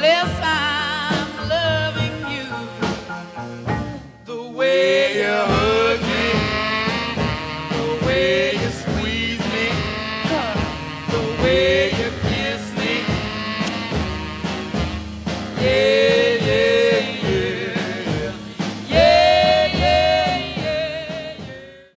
less I'm loving you. The way you hug me, the way you squeeze me, the way you kiss me. Yeah.